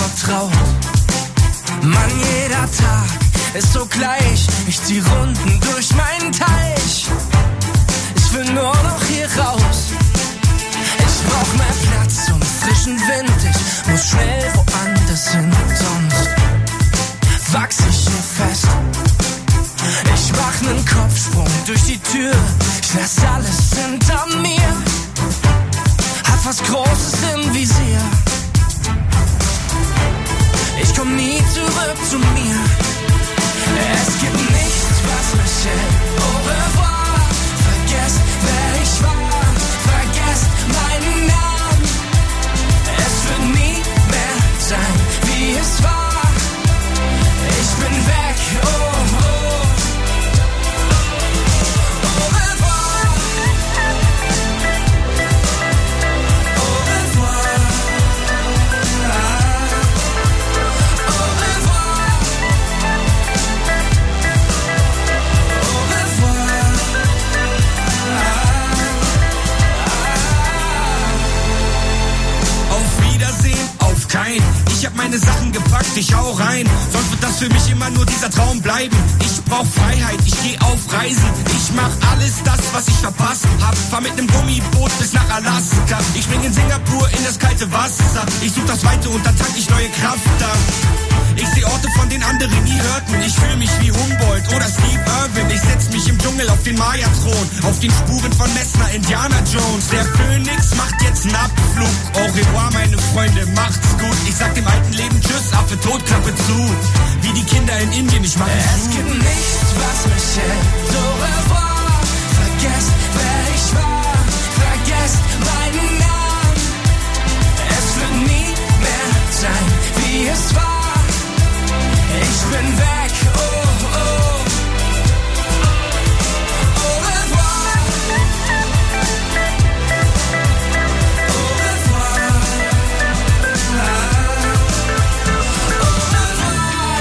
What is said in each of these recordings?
vertraut. Mann, jeder Tag ist so gleich. Ich zieh Runden durch meinen Teich. Ich will nur noch hier raus. Ich brauch mehr Platz und frischen Wind. Ich muss schnell woanders hin, sonst wachs ich hier fest. Ich mach nen Kopfsprung durch die Tür. Ich lass alles hinter mir. Hab was Großes im Visier. Ich komm nie zurück zu mir. Es gibt nichts, was mich hält. Au revoir. Vergesst, wer ich war. Vergesst meinen Namen. Es wird nie mehr sein, wie es war. Ich bin weg, oh, oh. Au revoir. Au revoir. Au revoir. Au revoir. Auf Wiedersehen, auf kein. Ich hab meine Sachen gepackt, ich hau rein. Sonst wird das für mich immer nur dieser Traum bleiben. Ich brauch Freiheit, ich geh auf Reisen. Ich mach alles das, was ich verpasst hab. Fahr mit nem Gummiboot bis nach Alaska. Ich spring in Singapur in das kalte Wasser. Ich such das Weite und dann tank ich neue Kraft da. Ich seh Orte, von denen andere nie hörten. Ich fühl mich wie Humboldt oder Steve Irwin. Ich setz mich im Dschungel auf den Maya-Thron. Auf den Spuren von Messner, Indiana Jones. Der Phönix macht jetzt einen Abflug. Au revoir, meine Freunde, macht's gut. Ich sag dem alten Leben Tschüss, Affe tot, Klappe zu. Wie die Kinder in Indien, ich mach Es gibt nichts, was mich hält. Au revoir. Vergesst, wer ich war. Vergesst meinen Namen. Es wird nie mehr sein, wie es war. Ich bin weg, oh, oh. Au revoir. Au revoir. Au revoir.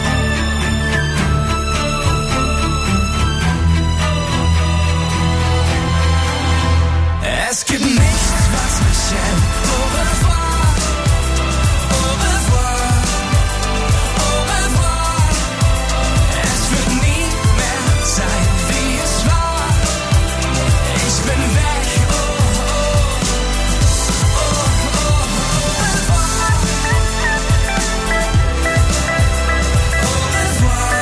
Es gibt nichts, was mich hält. Au revoir. Au revoir. Au revoir. Es wird nie mehr sein, wie es war. Ich bin weg, oh, oh. Oh, oh. Au revoir. Au revoir.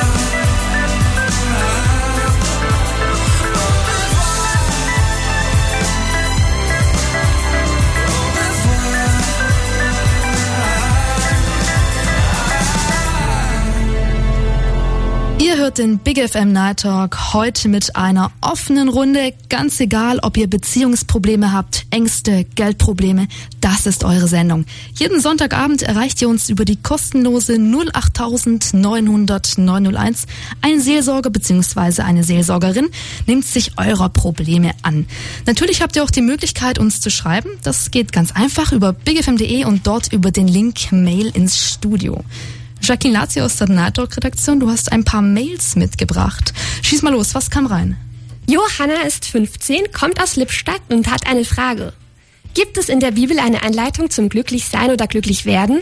Ihr hört den Big FM Night Talk heute mit einer offenen Runde. Ganz egal, ob ihr Beziehungsprobleme habt, Ängste, Geldprobleme, das ist eure Sendung. Jeden Sonntagabend erreicht ihr uns über die kostenlose 08000 900 901. Ein Seelsorger bzw. eine Seelsorgerin nimmt sich eurer Probleme an. Natürlich habt ihr auch die Möglichkeit, uns zu schreiben. Das geht ganz einfach über bigfm.de und dort über den Link Mail ins Studio. Jacqueline Lazio aus der Night Talk Redaktion, du hast ein paar Mails mitgebracht. Schieß mal los, was kam rein? Johanna ist 15, kommt aus Lippstadt und hat eine Frage. Gibt es in der Bibel eine Anleitung zum Glücklichsein oder Glücklichwerden?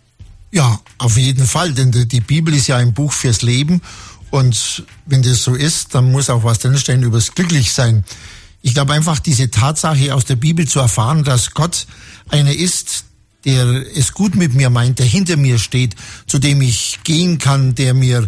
Ja, auf jeden Fall, denn die Bibel ist ja ein Buch fürs Leben und wenn das so ist, dann muss auch was drinstehen übers Glücklichsein. Ich glaube einfach, diese Tatsache aus der Bibel zu erfahren, dass Gott einer ist, der es gut mit mir meint, der hinter mir steht, zu dem ich gehen kann, der mir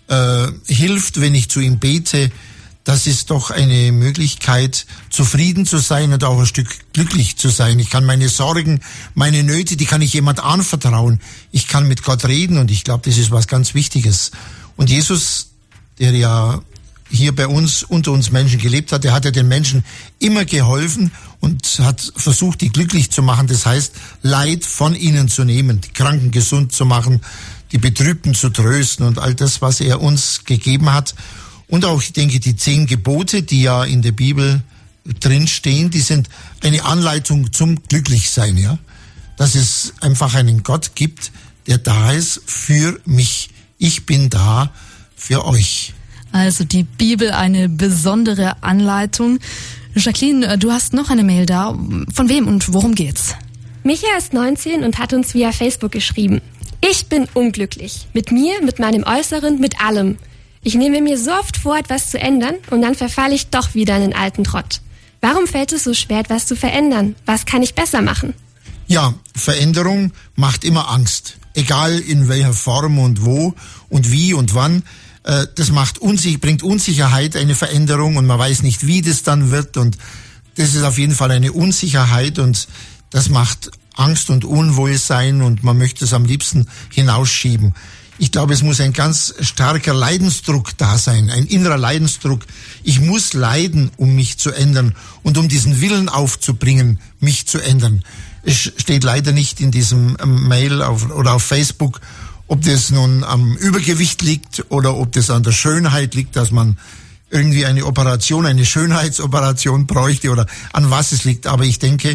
hilft, wenn ich zu ihm bete, das ist doch eine Möglichkeit, zufrieden zu sein und auch ein Stück glücklich zu sein. Ich kann meine Sorgen, meine Nöte, die kann ich jemand anvertrauen. Ich kann mit Gott reden und ich glaube, das ist was ganz Wichtiges. Und Jesus, der ja hier bei uns, unter uns Menschen gelebt hat, der hat ja den Menschen immer geholfen und hat versucht, die glücklich zu machen. Das heißt, Leid von ihnen zu nehmen, die Kranken gesund zu machen, die Betrübten zu trösten und all das, was er uns gegeben hat. Und auch, ich denke, die 10 Gebote, die ja in der Bibel drinstehen, die sind eine Anleitung zum Glücklichsein, ja. Dass es einfach einen Gott gibt, der da ist für mich. Ich bin da für euch. Also die Bibel, eine besondere Anleitung. Jacqueline, du hast noch eine Mail da. Von wem und worum geht's? Micha ist 19 und hat uns via Facebook geschrieben. Ich bin unglücklich. Mit mir, mit meinem Äußeren, mit allem. Ich nehme mir so oft vor, etwas zu ändern und dann verfalle ich doch wieder in den alten Trott. Warum fällt es so schwer, etwas zu verändern? Was kann ich besser machen? Ja, Veränderung macht immer Angst. Egal in welcher Form und wo und wie und wann. Das bringt Unsicherheit, eine Veränderung, und man weiß nicht, wie das dann wird, und das ist auf jeden Fall eine Unsicherheit, und das macht Angst und Unwohlsein, und man möchte es am liebsten hinausschieben. Ich glaube, es muss ein ganz starker Leidensdruck da sein, ein innerer Leidensdruck. Ich muss leiden, um mich zu ändern und um diesen Willen aufzubringen, mich zu ändern. Es steht leider nicht in diesem Mail oder auf Facebook, ob das nun am Übergewicht liegt oder ob das an der Schönheit liegt, dass man irgendwie eine Schönheitsoperation bräuchte, oder an was es liegt. Aber ich denke,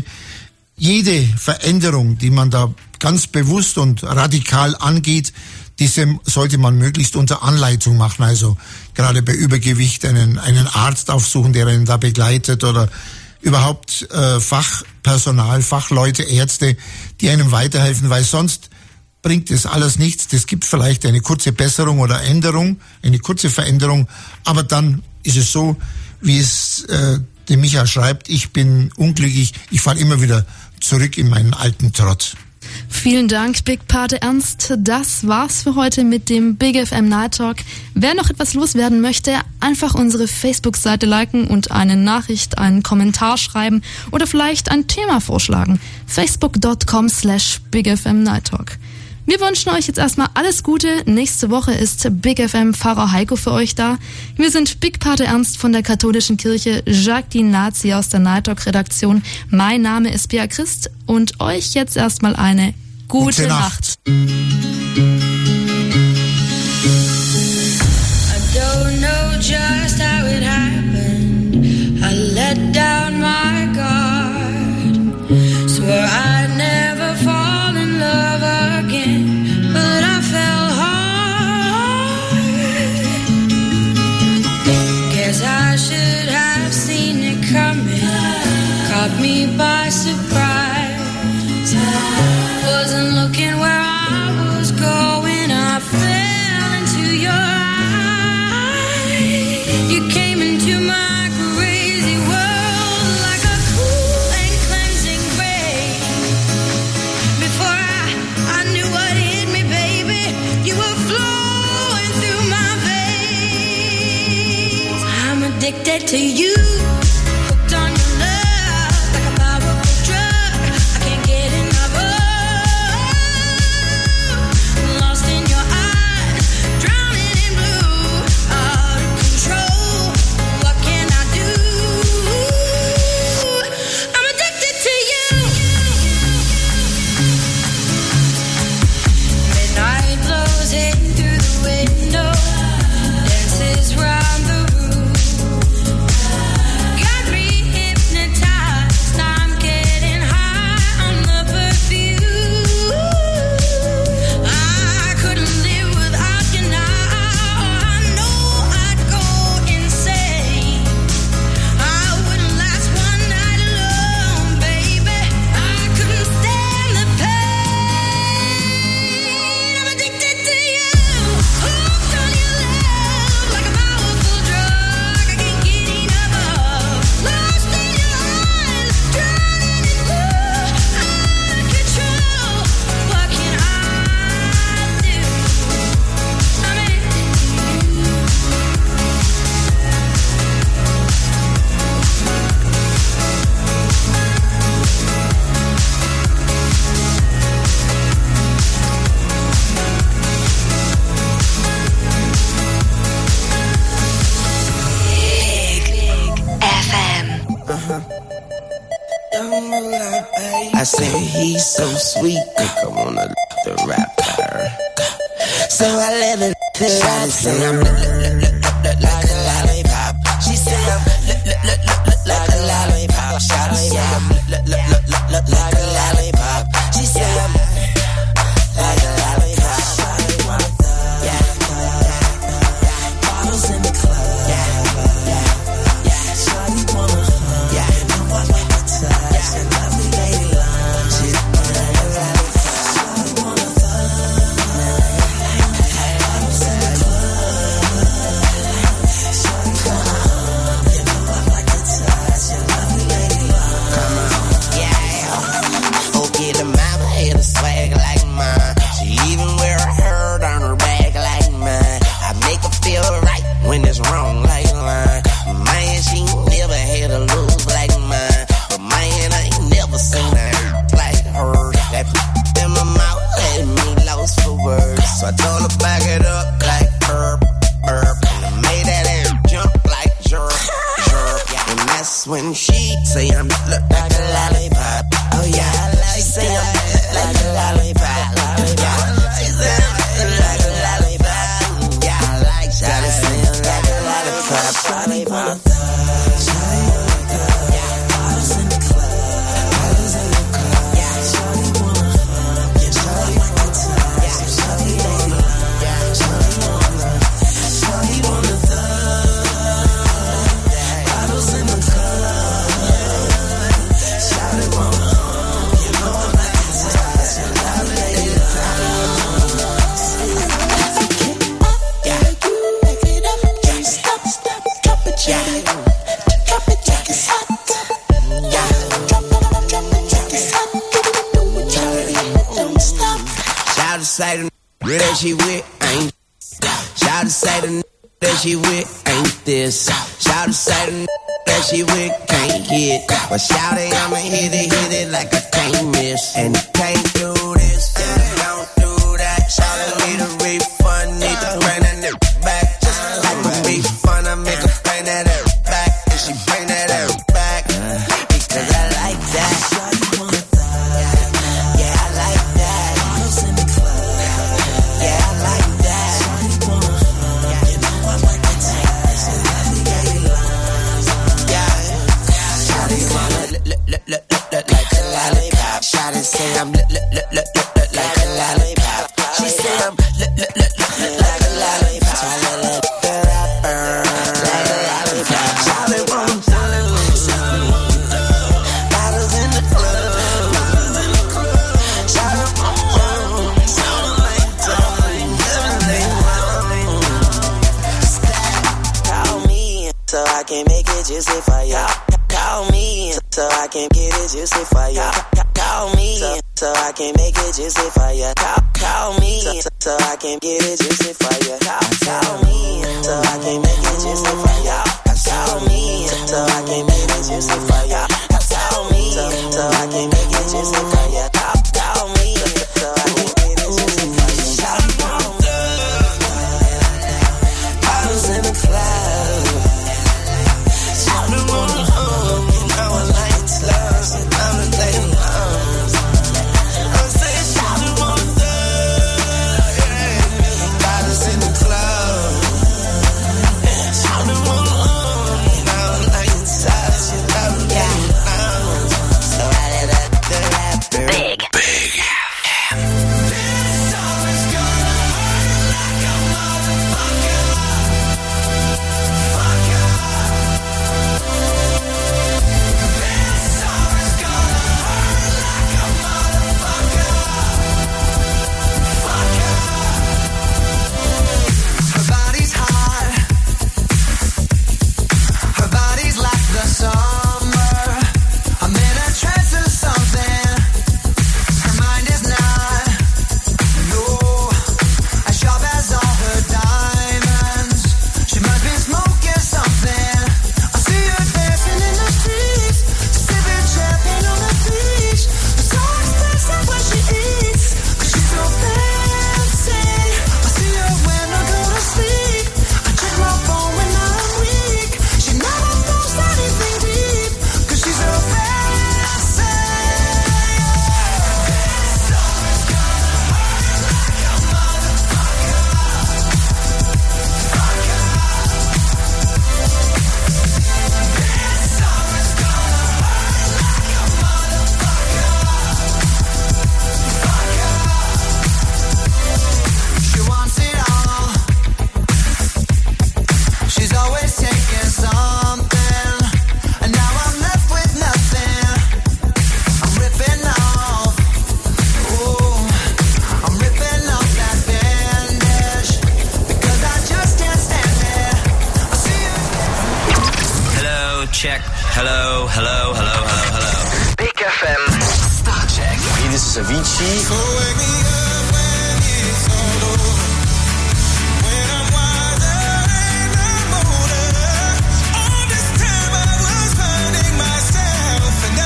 jede Veränderung, die man da ganz bewusst und radikal angeht, diese sollte man möglichst unter Anleitung machen. Also gerade bei Übergewicht einen Arzt aufsuchen, der einen da begleitet, oder überhaupt Fachpersonal, Fachleute, Ärzte, die einem weiterhelfen, weil sonst bringt es alles nichts. Das gibt vielleicht eine kurze Besserung oder Änderung, eine kurze Veränderung, aber dann ist es so, wie es der Micha schreibt, ich bin unglücklich, ich falle immer wieder zurück in meinen alten Trott. Vielen Dank, Big Pate Ernst. Das war's für heute mit dem Big FM Night Talk. Wer noch etwas loswerden möchte, einfach unsere Facebook-Seite liken und eine Nachricht, einen Kommentar schreiben oder vielleicht ein Thema vorschlagen. facebook.com/Big FM Night Talk. Wir wünschen euch jetzt erstmal alles Gute. Nächste Woche ist Big FM Pfarrer Heiko für euch da. Wir sind Big Pate Ernst von der Katholischen Kirche, Jacques die Nazi aus der Night Talk Redaktion. Mein Name ist Bea Christ und euch jetzt erstmal eine gute Nacht. I don't know just how it happened. I let down my guard. Swore I'd never fall in love again, but I fell hard. Guess I should have seen it coming. Caught me by surprise. Wasn't looking where I was going. I fell into your eyes. You came into my crazy world like a cool and cleansing rain. Before I knew what hit me, baby, you were flowing through my veins. I'm addicted to you. Hooked on your love like a powerful drug. I can't get enough of. Lost in your eyes, drowning in blue, out of control. What can I do? I'm addicted to you. Midnight blows in through the window, dances round the room. Got me hypnotized, I'm getting high on the perfume. I couldn't live without you now. I know I'd go insane. I wouldn't last one night alone, baby. I couldn't stand the pain. I'm addicted to you. Hooked on your love like a powerful drug. I can't get enough of. Lost in your eyes, drowning in blue, out of control. What can I do? I'm addicted to you. I said he's so sweet, I wanna the rapper. So I let her ride. Say I'm like a lollipop. She said I'm like a lollipop. Shawty say I'm like a lollipop. She said I'm like a lollipop. Yeah, bottles in the club. Yeah, shawty wanna hug. Yeah, I like to touch. And lovely lady lunch. Shout to say the that she with ain't. Shout to say the that she with ain't this. Shout to say the that she with can't hit. But shout it, I'ma hit it like I can't miss. And can't do this, and don't do that. Shout it, need a refund, need to bring that nigga back. Just like a refund, I make her bring that ass back. And she bring that ass back. Because I like that. Yeah, I like that. Yeah, I like that. Like a lollipop. Shawty say I'm like a lollipop. She say I'm like a lollipop. The rapper like a lollipop. Shawty want bottles in the club. Shawty want call me so I can make it juicy for y'all. Call me so I can get it juicy for ya. Call me so I can make it juicy for ya. Call me so I can get it juicy for ya. Call me so I can make it juicy for ya. Call me so I can make it juicy for ya. Call me so I can make it juicy for ya. Call me so I can get it juicy for ya. Bottles in the club. Check. Hello. Big FM. Star Check. Hey, this is Avicii. So wake me up when it's all over. When I'm wiser and I'm older. All this time I was finding myself, and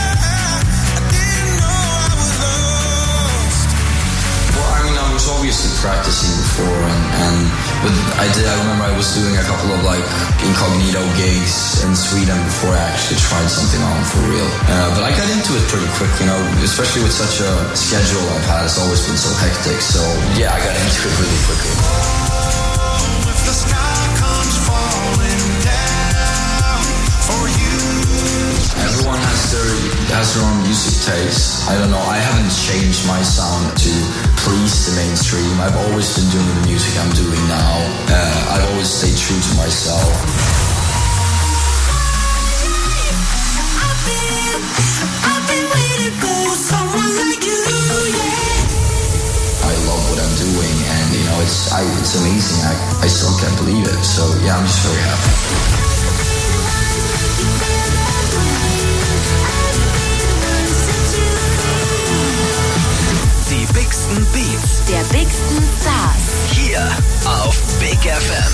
I didn't know I was lost. Well, I mean, I was obviously practicing before, but I remember I was doing a couple of like incognito gigs in Sweden before I actually tried something on for real. But I got into it pretty quick, you know, especially with such a schedule I've had. It's always been so hectic. So yeah, I got into it really quickly. If the sky comes falling down for you. Everyone has their own music taste. I don't know, I haven't changed my sound to please the mainstream. I've always been doing the music I'm doing now. I've always stayed true to myself. I've been waiting for someone like you, yeah. I love what I'm doing, and you know, it's amazing. I still can't believe it. So yeah, I'm just very happy. bigsten Beats. Der bigsten Stars. Hier auf Big FM.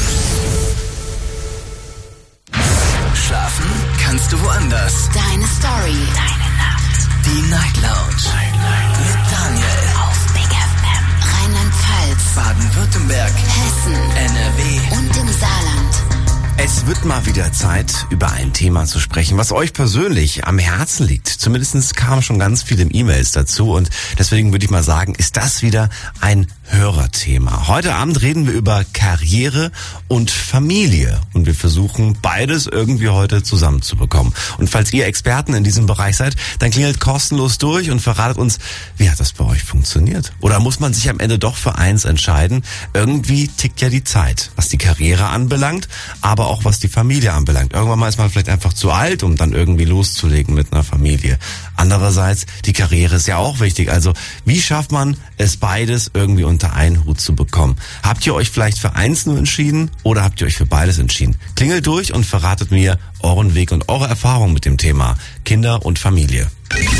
Schlafen kannst du woanders. Deine Story. Deine Nacht. Die Night Lounge. Mit Daniel. Auf Big FM. Rheinland-Pfalz. Baden-Württemberg. Hessen. NRW. Und im Saarland. Es wird mal wieder Zeit, über ein Thema zu sprechen, was euch persönlich am Herzen liegt. Zumindest kamen schon ganz viele E-Mails dazu und deswegen würde ich mal sagen, ist das wieder ein Hörerthema. Heute Abend reden wir über Karriere und Familie und wir versuchen beides irgendwie heute zusammenzubekommen. Und falls ihr Experten in diesem Bereich seid, dann klingelt kostenlos durch und verratet uns, wie hat das bei euch funktioniert? Oder muss man sich am Ende doch für eins entscheiden? Irgendwie tickt ja die Zeit, was die Karriere anbelangt, aber auch was die Familie anbelangt. Irgendwann mal ist man vielleicht einfach zu alt, um dann irgendwie loszulegen mit einer Familie. Andererseits, die Karriere ist ja auch wichtig. Also wie schafft man es beides irgendwie unter einen Hut zu bekommen? Habt ihr euch vielleicht für eins nur entschieden oder habt ihr euch für beides entschieden? Klingelt durch und verratet mir euren Weg und eure Erfahrungen mit dem Thema Kinder und Familie.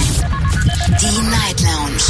Die Night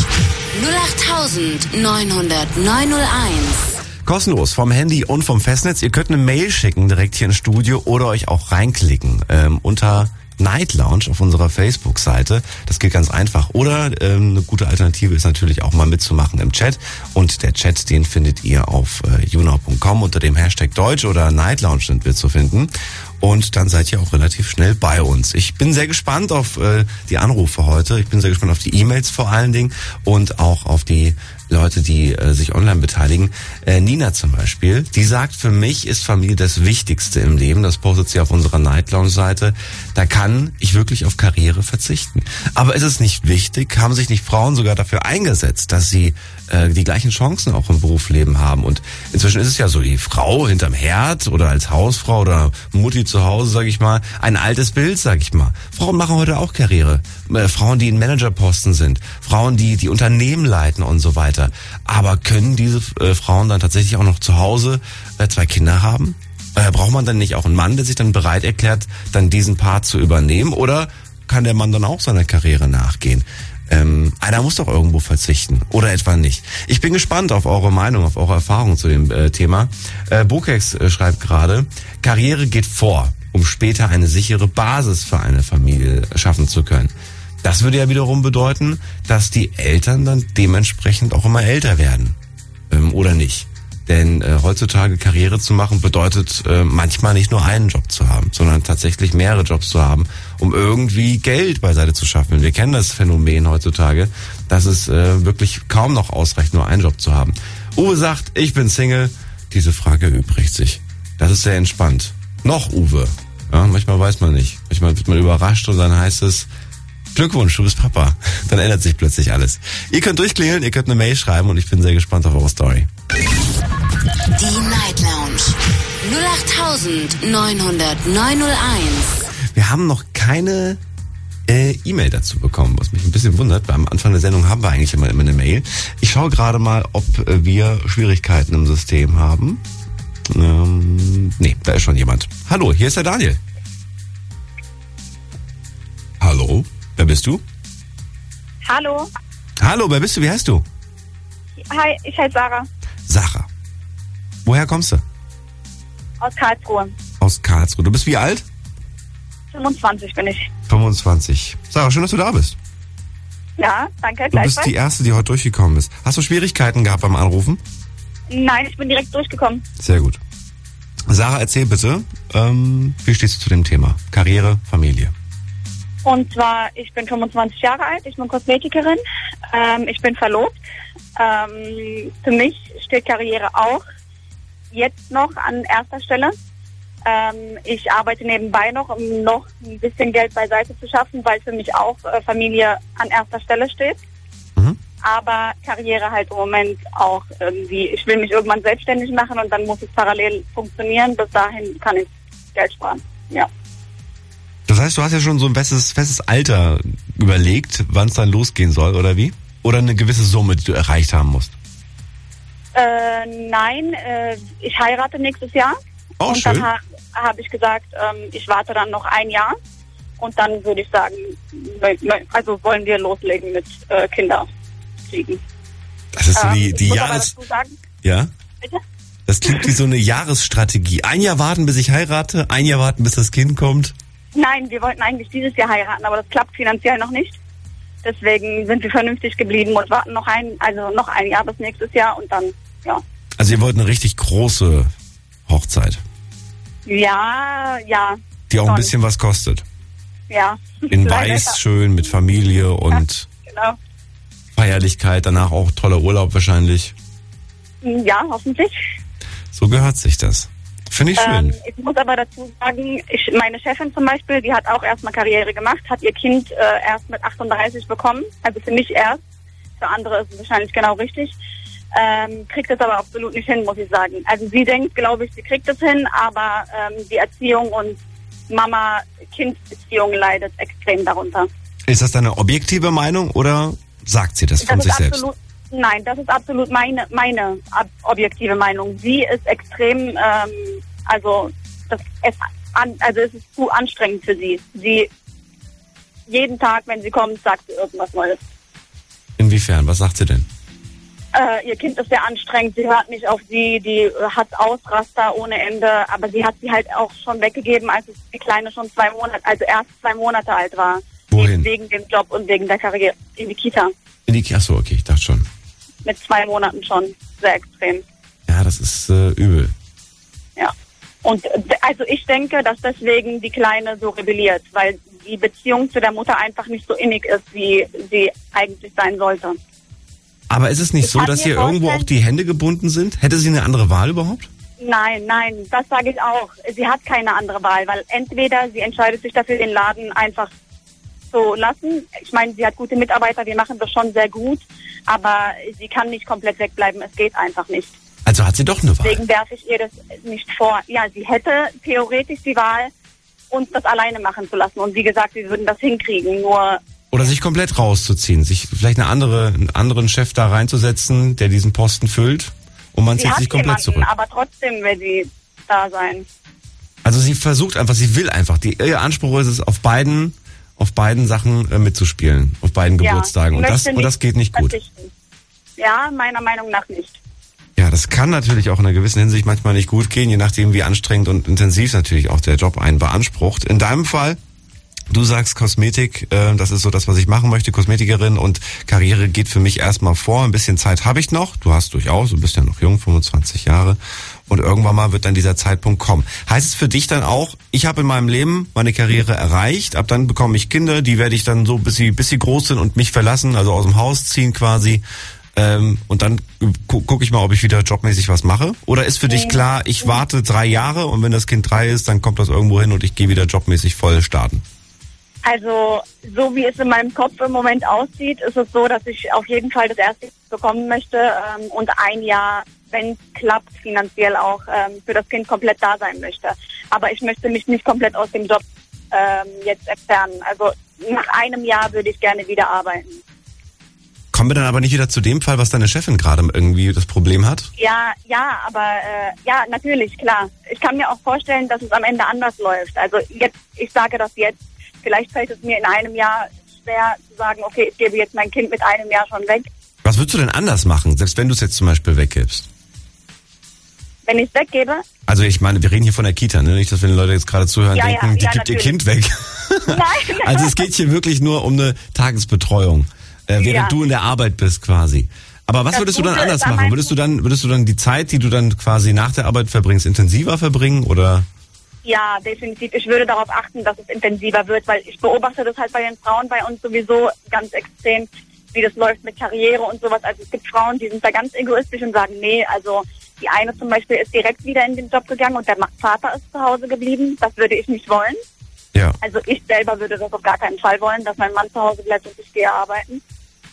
Lounge. 08900901. Kostenlos vom Handy und vom Festnetz. Ihr könnt eine Mail schicken direkt hier ins Studio oder euch auch reinklicken unter Night Lounge auf unserer Facebook-Seite. Das geht ganz einfach. Oder eine gute Alternative ist natürlich auch mal mitzumachen im Chat. Und der Chat, den findet ihr auf YouNow.com unter dem Hashtag Deutsch oder Night Lounge sind wir zu finden. Und dann seid ihr auch relativ schnell bei uns. Ich bin sehr gespannt auf die Anrufe heute. Ich bin sehr gespannt auf die E-Mails vor allen Dingen und auch auf die Leute, die sich online beteiligen. Nina zum Beispiel, die sagt, für mich ist Familie das Wichtigste im Leben. Das postet sie auf unserer Night Lounge Seite. Da kann ich wirklich auf Karriere verzichten. Aber ist es nicht wichtig? Haben sich nicht Frauen sogar dafür eingesetzt, dass sie die gleichen Chancen auch im Berufsleben haben? Und inzwischen ist es ja so, die Frau hinterm Herd oder als Hausfrau oder Mutti zu Hause, sag ich mal, ein altes Bild, sag ich mal. Frauen machen heute auch Karriere. Frauen, die in Managerposten sind. Frauen, die Unternehmen leiten und so weiter. Aber können diese Frauen dann tatsächlich auch noch zu Hause 2 Kinder haben? Braucht man dann nicht auch einen Mann, der sich dann bereit erklärt, dann diesen Part zu übernehmen? Oder kann der Mann dann auch seiner Karriere nachgehen? Einer muss doch irgendwo verzichten. Oder etwa nicht. Ich bin gespannt auf eure Meinung, auf eure Erfahrungen zu dem Thema. Bokex schreibt gerade, Karriere geht vor, um später eine sichere Basis für eine Familie schaffen zu können. Das würde ja wiederum bedeuten, dass die Eltern dann dementsprechend auch immer älter werden. Oder nicht? Denn heutzutage Karriere zu machen bedeutet manchmal nicht nur einen Job zu haben, sondern tatsächlich mehrere Jobs zu haben, um irgendwie Geld beiseite zu schaffen. Wir kennen das Phänomen heutzutage, dass es wirklich kaum noch ausreicht, nur einen Job zu haben. Uwe sagt, ich bin Single. Diese Frage erübrigt sich. Das ist sehr entspannt. Noch Uwe. Ja, manchmal weiß man nicht. Manchmal wird man überrascht und dann heißt es, Glückwunsch, du bist Papa. Dann ändert sich plötzlich alles. Ihr könnt durchklingeln, ihr könnt eine Mail schreiben und ich bin sehr gespannt auf eure Story. Die Night Lounge. 08900901. Wir haben noch keine E-Mail dazu bekommen, was mich ein bisschen wundert, weil am Anfang der Sendung haben wir eigentlich immer eine Mail. Ich schaue gerade mal, ob wir Schwierigkeiten im System haben. Nee, da ist schon jemand. Hallo, hier ist der Daniel. Hallo, wer bist du? Hallo. Hallo, wer bist du? Wie heißt du? Hi, ich heiße Sarah. Sarah. Woher kommst du? Aus Karlsruhe. Aus Karlsruhe. Du bist wie alt? 25 bin ich. 25. Sarah, schön, dass du da bist. Ja, danke. Du bist die Erste, die heute durchgekommen ist. Hast du Schwierigkeiten gehabt beim Anrufen? Nein, ich bin direkt durchgekommen. Sehr gut. Sarah, erzähl bitte, wie stehst du zu dem Thema? Karriere, Familie. Und zwar, ich bin 25 Jahre alt, ich bin Kosmetikerin, ich bin verlobt. Für mich steht Karriere auch jetzt noch an erster Stelle. Ich arbeite nebenbei noch, um noch ein bisschen Geld beiseite zu schaffen, weil für mich auch Familie an erster Stelle steht. Mhm. Aber Karriere halt im Moment auch irgendwie, ich will mich irgendwann selbstständig machen und dann muss es parallel funktionieren. Bis dahin kann ich Geld sparen, ja. Das heißt, du hast ja schon so ein festes Alter überlegt, wann es dann losgehen soll, oder wie? Oder eine gewisse Summe, die du erreicht haben musst? Nein, ich heirate nächstes Jahr. Oh, und schön. dann habe ich gesagt, ich warte dann noch ein Jahr. Und dann würde ich sagen, also wollen wir loslegen mit Kinder kriegen. Das ist so die ich muss aber Jahres... dazu sagen, Ja? bitte? Das klingt wie so eine Jahresstrategie. Ein Jahr warten, bis ich heirate, ein Jahr warten, bis das Kind kommt. Nein, wir wollten eigentlich dieses Jahr heiraten, aber das klappt finanziell noch nicht. Deswegen sind wir vernünftig geblieben und warten noch ein Jahr bis nächstes Jahr und dann, ja. Also ihr wollt eine richtig große Hochzeit, Ja, die auch ein schon. bisschen was kostet. Ja. In Leider. Weiß, schön, mit Familie und Genau. Feierlichkeit, danach auch toller Urlaub wahrscheinlich. Ja, hoffentlich. So gehört sich das. Finde ich schön. Ich muss aber dazu sagen, meine Chefin zum Beispiel, die hat auch erstmal Karriere gemacht, hat ihr Kind erst mit 38 bekommen, also für mich erst, für andere ist es wahrscheinlich genau richtig, kriegt es aber absolut nicht hin, muss ich sagen. Also sie denkt, glaube ich, sie kriegt es hin, aber die Erziehung und Mama-Kind-Beziehung leidet extrem darunter. Ist das deine objektive Meinung oder sagt sie das von sich selbst? Nein, das ist absolut meine objektive Meinung. Sie ist extrem, es ist zu anstrengend für sie. Sie, jeden Tag, wenn sie kommt, sagt sie irgendwas Neues. Inwiefern? Was sagt sie denn? Ihr Kind ist sehr anstrengend, sie hört nicht auf sie, die hat Ausraster ohne Ende, aber sie hat sie halt auch schon weggegeben, als die Kleine schon erst 2 Monate alt war. Wohin? Wegen dem Job und wegen der Karriere. In die Kita. Achso, okay, ich dachte schon. Mit 2 Monaten schon. Sehr extrem. Ja, das ist übel. Ja. Und also ich denke, dass deswegen die Kleine so rebelliert, weil die Beziehung zu der Mutter einfach nicht so innig ist, wie sie eigentlich sein sollte. Aber ist es nicht so, dass hier irgendwo auch die Hände gebunden sind? Hätte sie eine andere Wahl überhaupt? Nein, das sage ich auch. Sie hat keine andere Wahl, weil entweder sie entscheidet sich dafür, den Laden einfach zu lassen. Ich meine, sie hat gute Mitarbeiter, wir machen das schon sehr gut, aber sie kann nicht komplett wegbleiben, es geht einfach nicht. Also hat sie doch eine Wahl. Deswegen werfe ich ihr das nicht vor. Ja, sie hätte theoretisch die Wahl, uns das alleine machen zu lassen. Und wie gesagt, wir würden das hinkriegen, nur... Oder sich komplett rauszuziehen, sich vielleicht einen anderen Chef da reinzusetzen, der diesen Posten füllt und man zieht sich komplett zurück. Aber trotzdem will sie da sein. Also sie versucht einfach, sie will einfach. Ihr Anspruch ist es, auf beiden Sachen mitzuspielen, auf beiden Geburtstagen. Und das geht nicht gut. Ja, meiner Meinung nach nicht. Ja, das kann natürlich auch in einer gewissen Hinsicht manchmal nicht gut gehen, je nachdem wie anstrengend und intensiv natürlich auch der Job einen beansprucht. In deinem Fall, du sagst Kosmetik, das ist so das, was ich machen möchte, Kosmetikerin, und Karriere geht für mich erstmal vor. Ein bisschen Zeit habe ich noch, du hast durchaus, du bist ja noch jung, 25 Jahre, und irgendwann mal wird dann dieser Zeitpunkt kommen. Heißt es für dich dann auch, ich habe in meinem Leben meine Karriere erreicht, ab dann bekomme ich Kinder, die werde ich dann so, bis sie groß sind und mich verlassen, also aus dem Haus ziehen quasi, und dann gucke ich mal, ob ich wieder jobmäßig was mache? Oder ist für dich klar, ich warte 3 Jahre und wenn das Kind 3 ist, dann kommt das irgendwo hin und ich gehe wieder jobmäßig voll starten? Also, so wie es in meinem Kopf im Moment aussieht, ist es so, dass ich auf jeden Fall das erste Kind bekommen möchte und 1 Jahr, wenn es klappt, finanziell auch für das Kind komplett da sein möchte. Aber ich möchte mich nicht komplett aus dem Job jetzt entfernen. Also nach 1 Jahr würde ich gerne wieder arbeiten. Kommen wir dann aber nicht wieder zu dem Fall, was deine Chefin gerade irgendwie das Problem hat? Ja, aber ja, natürlich, klar. Ich kann mir auch vorstellen, dass es am Ende anders läuft. Also jetzt, ich sage das jetzt, vielleicht fällt es mir in 1 Jahr schwer zu sagen, okay, ich gebe jetzt mein Kind mit 1 Jahr schon weg. Was würdest du denn anders machen, selbst wenn du es jetzt zum Beispiel weggibst? Wenn ich es weggebe? Also ich meine, wir reden hier von der Kita, ne? Nicht, dass wenn die Leute jetzt gerade zuhören, denken, die gibt ihr Kind weg. Nein. Also es geht hier wirklich nur um eine Tagesbetreuung, während du in der Arbeit bist quasi. Aber was würdest du dann anders machen? Würdest du dann die Zeit, die du dann quasi nach der Arbeit verbringst, intensiver verbringen oder? Ja, definitiv. Ich würde darauf achten, dass es intensiver wird, weil ich beobachte das halt bei den Frauen bei uns sowieso ganz extrem, wie das läuft mit Karriere und sowas. Also es gibt Frauen, die sind da ganz egoistisch und sagen, nee, also die eine zum Beispiel ist direkt wieder in den Job gegangen und der Vater ist zu Hause geblieben. Das würde ich nicht wollen. Ja. Also ich selber würde das auf gar keinen Fall wollen, dass mein Mann zu Hause bleibt und ich gehe arbeiten.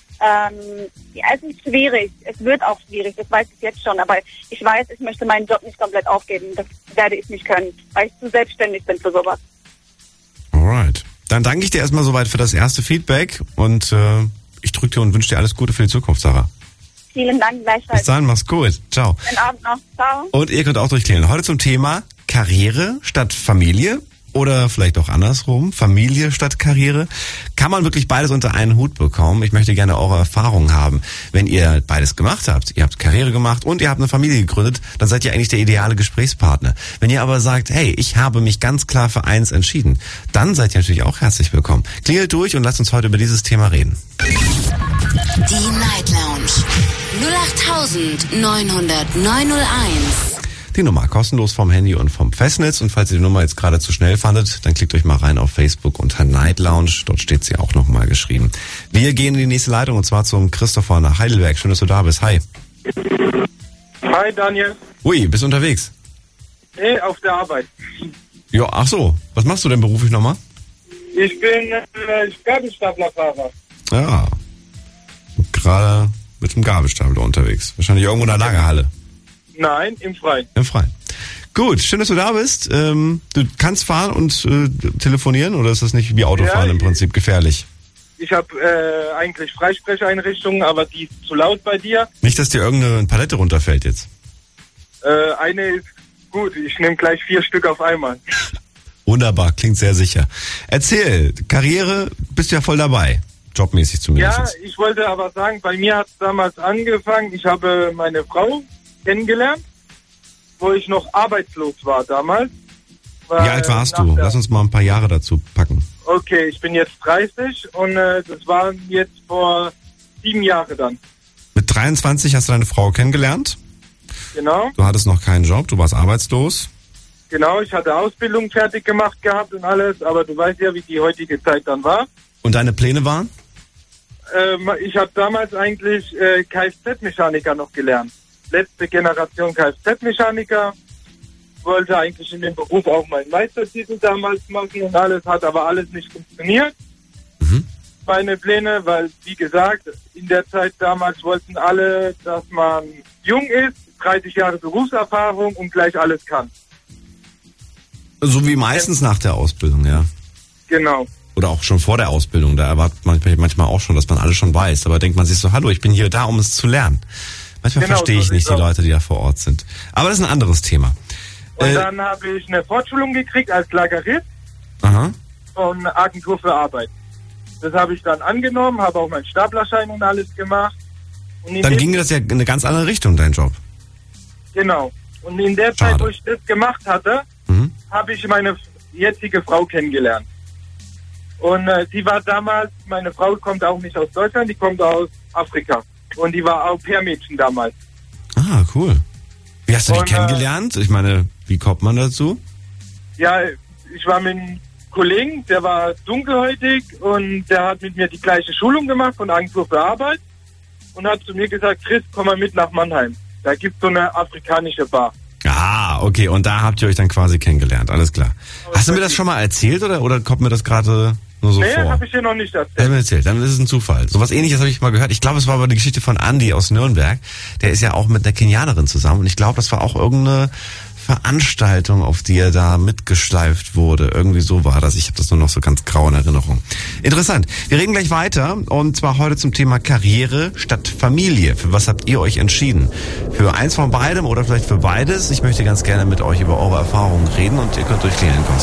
Ja, es ist schwierig. Es wird auch schwierig, das weiß ich jetzt schon. Aber ich weiß, ich möchte meinen Job nicht komplett aufgeben. Das werde ich nicht können, weil ich zu selbstständig bin für sowas. Alright. Dann danke ich dir erstmal soweit für das erste Feedback und ich drücke dir und wünsche dir alles Gute für die Zukunft, Sarah. Vielen Dank, gleichfalls. Bis dann, mach's gut. Ciao. Schönen Abend noch. Ciao. Und ihr könnt auch durchklären. Heute zum Thema Karriere statt Familie. Oder vielleicht auch andersrum, Familie statt Karriere. Kann man wirklich beides unter einen Hut bekommen? Ich möchte gerne eure Erfahrungen haben. Wenn ihr beides gemacht habt, ihr habt Karriere gemacht und ihr habt eine Familie gegründet, dann seid ihr eigentlich der ideale Gesprächspartner. Wenn ihr aber sagt, hey, ich habe mich ganz klar für eins entschieden, dann seid ihr natürlich auch herzlich willkommen. Klingelt durch und lasst uns heute über dieses Thema reden. Die Night Lounge 08900901. Die Nummer kostenlos vom Handy und vom Festnetz. Und falls ihr die Nummer jetzt gerade zu schnell fandet, dann klickt euch mal rein auf Facebook unter Night Lounge. Dort steht sie auch nochmal geschrieben. Wir gehen in die nächste Leitung und zwar zum Christopher nach Heidelberg. Schön, dass du da bist. Hi. Hi Daniel. Ui, bist du unterwegs? Nee, auf der Arbeit. Ja, ach so. Was machst du denn beruflich nochmal? Ich bin Gabelstaplerfahrer. Ja. Gerade mit dem Gabelstapler unterwegs. Wahrscheinlich irgendwo in der Lagerhalle. Nein, im Freien. Im Freien. Gut, schön, dass du da bist. Du kannst fahren und telefonieren oder ist das nicht wie Autofahren im Prinzip gefährlich? Ich habe eigentlich Freisprecheinrichtungen, aber die ist zu laut bei dir. Nicht, dass dir irgendeine Palette runterfällt jetzt. Eine ist gut, ich nehme gleich 4 Stück auf einmal. Wunderbar, klingt sehr sicher. Erzähl, Karriere, bist du ja voll dabei. Jobmäßig zumindest. Ja, ich wollte aber sagen, bei mir hat es damals angefangen, ich habe meine Frau kennengelernt, wo ich noch arbeitslos war damals. Wie alt warst du? Lass uns mal ein paar Jahre dazu packen. Okay, ich bin jetzt 30 und das war jetzt vor 7 Jahren dann. Mit 23 hast du deine Frau kennengelernt? Genau. Du hattest noch keinen Job, du warst arbeitslos? Genau, ich hatte Ausbildung fertig gemacht gehabt und alles, aber du weißt ja, wie die heutige Zeit dann war. Und deine Pläne waren? Ich habe damals eigentlich Kfz-Mechaniker noch gelernt. Letzte Generation Kfz-Mechaniker. Wollte eigentlich in dem Beruf auch meinen Meistertitel damals machen und alles, hat aber alles nicht funktioniert. Meine Pläne, weil, wie gesagt, in der Zeit damals wollten alle, dass man jung ist, 30 Jahre Berufserfahrung und gleich alles kann. So wie meistens nach der Ausbildung, ja. Genau. Oder auch schon vor der Ausbildung, da erwartet man manchmal auch schon, dass man alles schon weiß. Aber denkt man sich so, hallo, ich bin hier da, um es zu lernen. Manchmal verstehe ich nicht die Leute, die da vor Ort sind. Aber das ist ein anderes Thema. Und dann habe ich eine Fortschulung gekriegt als Lagerist von Agentur für Arbeit. Das habe ich dann angenommen, habe auch meinen Staplerschein und alles gemacht. Und dann ging das ja in eine ganz andere Richtung, dein Job. Genau. Und in der Zeit, wo ich das gemacht hatte, habe ich meine jetzige Frau kennengelernt. Und sie war damals, meine Frau kommt auch nicht aus Deutschland, die kommt aus Afrika. Und die war Au-pair-Mädchen damals. Ah, cool. Wie hast du die kennengelernt? Ich meine, wie kommt man dazu? Ja, ich war mit einem Kollegen, der war dunkelhäutig und der hat mit mir die gleiche Schulung gemacht von Agentur für Arbeit und hat zu mir gesagt, Chris, komm mal mit nach Mannheim. Da gibt's so eine afrikanische Bar. Ah, okay, und da habt ihr euch dann quasi kennengelernt, alles klar. Hast du mir das schon mal erzählt oder kommt mir das gerade nur so vor? Nee, habe ich dir noch nicht erzählt. Dann ist es ein Zufall. So was Ähnliches habe ich mal gehört. Ich glaube, es war aber die Geschichte von Andy aus Nürnberg. Der ist ja auch mit einer Kenianerin zusammen und ich glaube, das war auch irgendeine Veranstaltung, auf die er da mitgeschleift wurde. Irgendwie so war das. Ich habe das nur noch so ganz grau in Erinnerung. Interessant. Wir reden gleich weiter und zwar heute zum Thema Karriere statt Familie. Für was habt ihr euch entschieden? Für eins von beidem oder vielleicht für beides? Ich möchte ganz gerne mit euch über eure Erfahrungen reden und ihr könnt durchklingeln.